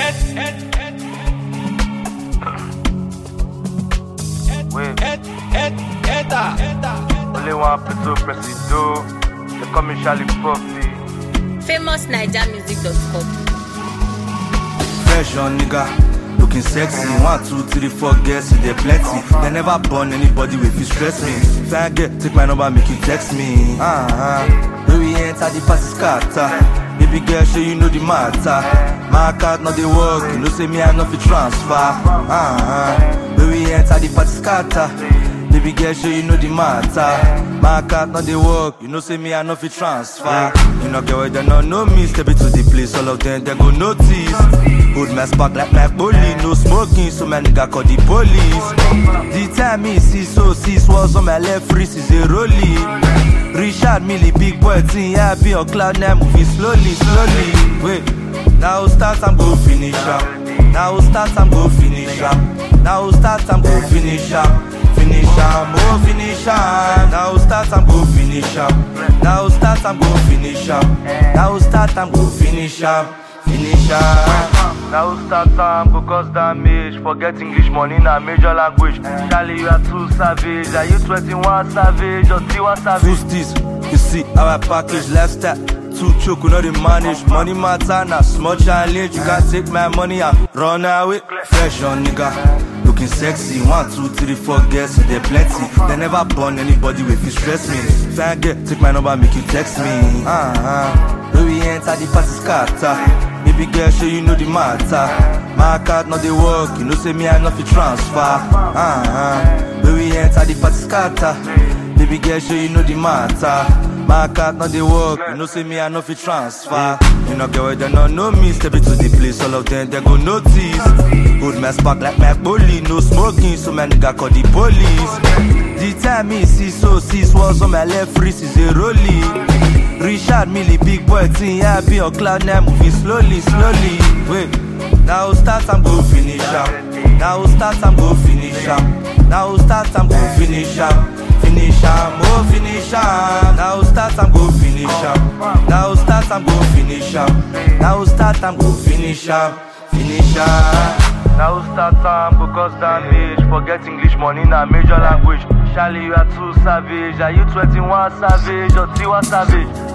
Only one Peto Presido. They call me Charlie Puffy. FamousNigerMusic.com. Fresh on nigga, looking sexy. 1, 2, 3, 4 girls, see they plenty. They never born anybody with you stress me. If I get, take my number, make you text me. When we enter the party scatter. Baby girl, sure you know the matter. My card not the work, you know say me I know fi transfer. When we enter the party scatter. Baby girl, sure you know the matter. My card not the work, you know say me I know fi transfer. You know girl, they don't know me, step into the place, all of them they go notice. Hold my spark like my bully, no smoking, so my nigga call the police. The time me see so 6 was on my left wrist is a rollie. Richard Millie, big boy thing, yeah, be on cloud now, moving slowly. Wait, now start, I'm go finish up. Now start, I'm go finish up. Now start, I'm go finish up. Finish up, oh finish up. Now start, I'm go finish up. Now start, I'm go finish up. Now start, I'm go finish up. Finish up. Now start time go cause damage. Forget English money na major language. Charlie, you are too savage. Are you 21 savage or Tiwa savage? Two sticks, you see our package lifestyle. Too choke, we know the manage. Money matter, now small challenge. You can't take my money and run away. Fresh on nigga, looking sexy. 1, 2, 3, 4 girls, see they plenty. They never born anybody with you stress me. If I get, take my number, make you text me. When we enter the party scatter. Baby girl, sure you know the matter. My card not the work, you know say me I know fi transfer. When we enter the party scatter. Baby girl, sure you know the matter. My card not the work, you know say me I know fi transfer. You know girl, they don't know me, step into the place, all of them they go notice. Hold my spark like my bully, no smoking, so my nigga call the police. The time me see so 6 was on my left wrist is a rollie. Richard Millie, big boy thing, yeah, be on cloud now, moving slowly. Wait, now start, I'm go finish up. Now start, I'm go finish up. Now start, I'm go finish up. Finish up, oh finish up. Now start, I'm go finish up. Now start, I'm go finish up. Now start, I'm go finish up. Finish up. Now start time go cause damage. Forget English money na major language. Charlie, you are too savage. Are you 21 savage or Tiwa savage?